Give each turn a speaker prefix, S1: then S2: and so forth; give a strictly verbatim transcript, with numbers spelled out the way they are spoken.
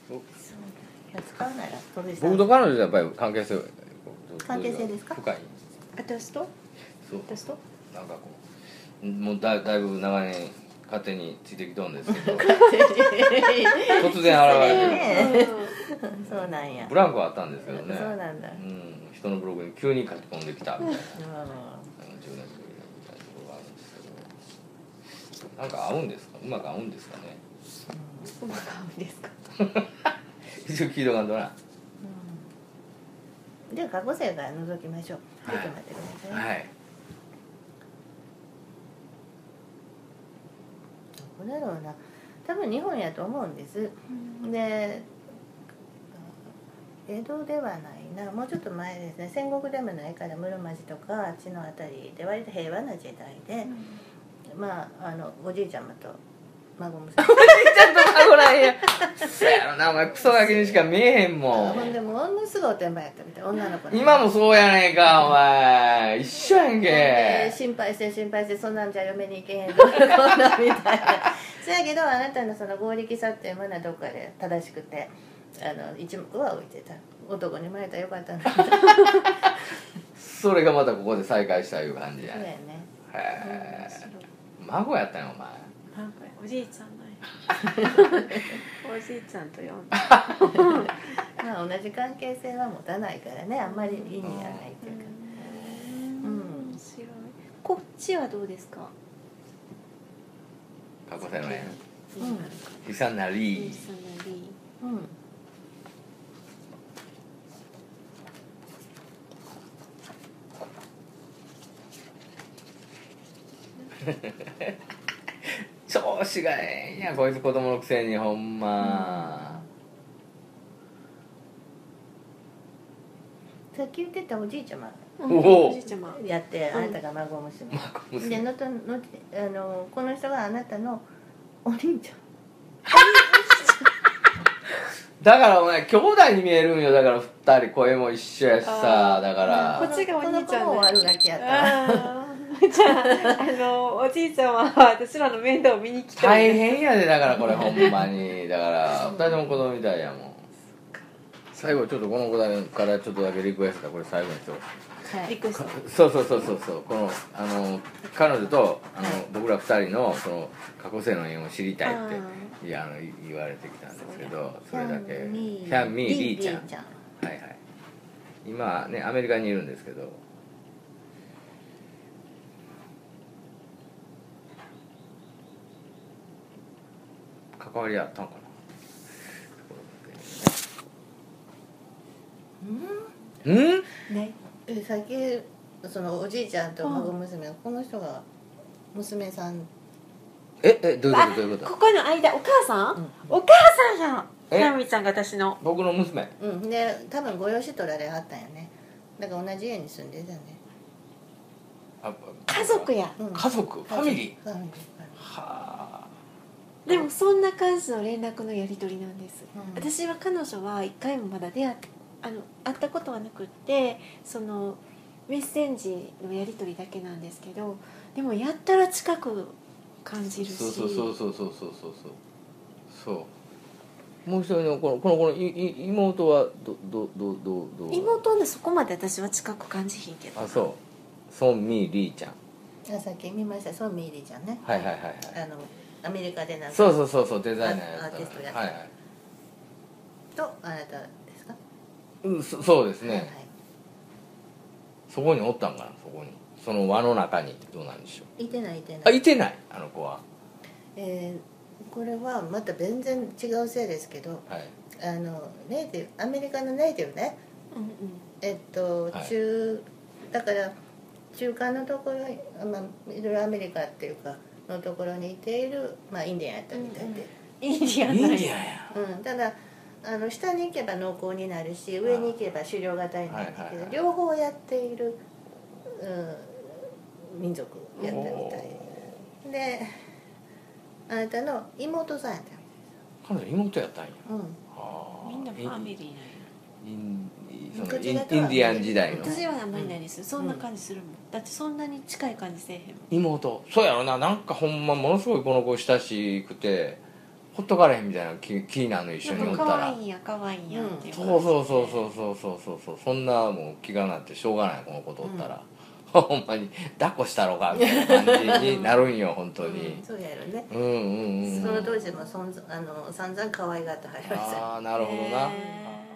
S1: そういや使うなら鳥さん
S2: 僕と彼女はやっぱり関係性
S1: 関係性ですか
S2: 深い。
S3: 私と
S2: そう
S3: 私と
S2: なんかこうもう だ, だいぶ長年勝手についてきとんですけど突然現れ
S1: ねそうなんや
S2: てブランクはあったんですけどね。
S1: そうなんだ、
S2: うん、人のブログに急に書き込んできたみたいな、うん、じゅうねんぶりみたいなところがあるんですけど、なんか合うんですか、うまく合うんですかね。
S3: うまく合うんですか
S2: 一応聞いとかんとな。
S1: では過去生から覗きましょう。ちょっと待ってください、
S2: はい、
S1: どこだろうな、多分日本やと思うんです、うん、で江戸ではないな、もうちょっと前ですね、戦国でもないから室町とかあっちのあたりで割と平和な時代で、うん、まああのおじいちゃまと孫娘おじいちゃんと孫なんや
S2: そうやろな、お前クソガキにしか見えへんもん。
S1: ほんでもものすごいおてんばやったみたい、女の子の
S2: 今もそうやねんかお前、一緒やんけ。
S1: 心配して心配して、そんなんじゃ嫁に行けへんどうこんなみたいなそやけどあなたのその合力さっていうものはどっかで正しくて、あの一目は置いてた、男に生まれたらよかったんだ
S2: それがまたここで再会したいう感じや。
S1: そうやね。
S2: へえ、孫やったんやお前。
S3: おじいちゃんないおじいちゃんと呼んだ
S1: まあ同じ関係性は持たないからね、あんまり意味がないっていうか、
S3: うん、面白い。こっちはどうですか。
S2: 過去世のや
S1: うん、
S2: 悲惨なり
S3: 悲惨なり、
S1: うん
S2: 調子がええんやこいつ、子供のくせにほんま、
S1: さっき言ってたおじいちゃま
S3: うん、
S2: おお
S3: おじいちゃま
S1: やって、あなたが孫娘、
S2: 孫娘
S1: でのとのあのこの人があなたのお兄ちゃん
S2: だからお前兄弟に見えるんよ。だから二人声も一緒やしさ、だから
S3: こっちがお兄ちゃんで、
S1: この子も悪ガキやったわ
S3: あーじゃあ、あのおじいちゃんは私らの面倒を見に来た
S2: 大変やで、だからこれほんまに、だから二人とも子供みたいやもん。最後ちょっとこの子からちょっとだけリクエスト、これ最後にしよう。
S1: はい
S3: リクエスト。
S2: そうそうそうそうそう、このあの彼女とあの、はい、僕ら二人のその過去世の縁を知りたいっていやあの言われてきたんですけど、それだけヒャンミーリーちゃん、はいはい、今ねアメリカにいるんですけど、関わりあったのかな。うんうん
S1: ね、えさっきそのおじいちゃんと孫娘、この人が娘さん、
S2: ええどういうことどういうこと。
S3: ここの間お母さん、うん、お母さんやん、ひなみちゃんが私の
S2: 僕の娘、
S1: うんで多分ご養子取られはったんやね、だから同じ家に住んでたね。
S2: あ
S3: 家族や、
S2: うん、家族ファミリー、
S1: ファミリー
S2: はあ。
S3: でもそんな感じの連絡のやり取りなんです、うん、私は彼女は一回もまだ出会ってあの会ったことはなくって、そのメッセンジのやり取りだけなんですけど、でもやったら近く感じるし、
S2: そうそうそうそうそうそうそうそうもう一人のこのこのこのい妹はどどどどど
S3: 妹はねそこまで私は近く感じひんけど。
S2: あ、そうソンミーリーちゃん、
S1: あさっき見ました、ソンミーリーちゃんね、
S2: はいはいはいはい、
S1: あのアメリカでなんか
S2: そうそうそうそうデザイナーや
S1: アーティストやって、
S2: はいはい、
S1: とあなたですか。
S2: うん、そそうですね、はいはい、そこにおったんかな、そこにその輪の中にどうなんでしょう。
S1: いてないいてない、
S2: あいてない、あの子は、
S1: えー、これはまた全然違うせいですけど、
S2: はい、
S1: あのネイティブアメリカのネイティブね、うんうん、えっと中、はい、だから中間のところ、まあ、ミドルアメリカっていうかのところにいている、まあ、インディアンやったみたいで、
S3: うんうん、インディアン
S2: インディアンや、
S1: うん、ただあの下に行けば農耕になるし、上に行けば狩猟型になるんだけど、はいはいはい、両方やっている、うん、民族やったみたいで、あなたの妹さんやったみたいです。
S2: 彼女妹やったんや、
S1: うん、
S3: あみんなファミリーなんや。
S2: インそのインインディアン時代の
S3: 私はあんまりないです、そんな感じするもん、だってそんなに近い感じせえへんもん。
S2: 妹そうやろな、なんかほんまものすごいこの子親しくてほっとかれへんみたいな気気になるの一緒におったら、
S3: 可愛いんや可愛いんやっていう、
S2: そうそうそうそうそうそうそうそう、そんなもう気がなってしょうがないこの子とおったら、うん、ほんまに抱っこしたろかみたいな感じになるんよ本当に、
S1: うん、そうやろね、
S2: うんうんうん、
S1: その当時もそんあの散々可愛がってはりました。
S2: ああなるほどな。